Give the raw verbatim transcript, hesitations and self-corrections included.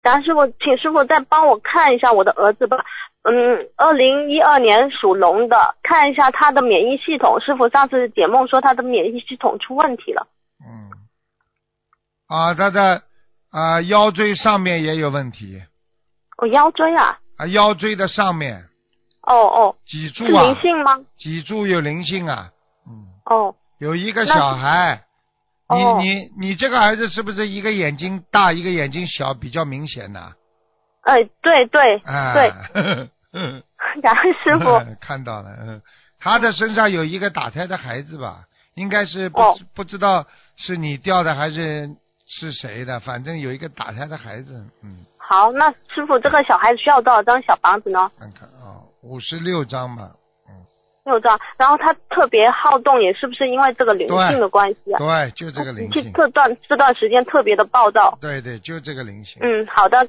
然后师傅，请师傅再帮我看一下我的儿子吧。嗯，二零一二年属龙的，看一下他的免疫系统。师傅上次解梦说他的免疫系统出问题了。 嗯，啊，他的啊腰椎上面也有问题。 哦，腰椎啊。 啊，腰椎的上面。 哦哦。 脊柱啊。 是灵性吗？ 脊柱有灵性啊。嗯。 哦。 有一个小孩。你、哦、你你这个儿子是不是一个眼睛大一个眼睛小比较明显的？ 哎，对对、 啊、 对。感恩师傅。 看到了，嗯，他的身上有一个打胎的孩子吧，应该是不、哦、不知道是你掉的还是是谁的，反正有一个打胎的孩子，嗯。 好，那师傅这个小孩子需要多少张小房子呢？ 看看啊，五十六张吧。 六张，然后他特别好动，也是不是因为这个灵性的关系啊？ 对，就这个灵性。 这段这段时间特别的暴躁。 对对，就这个灵性。 嗯，好的。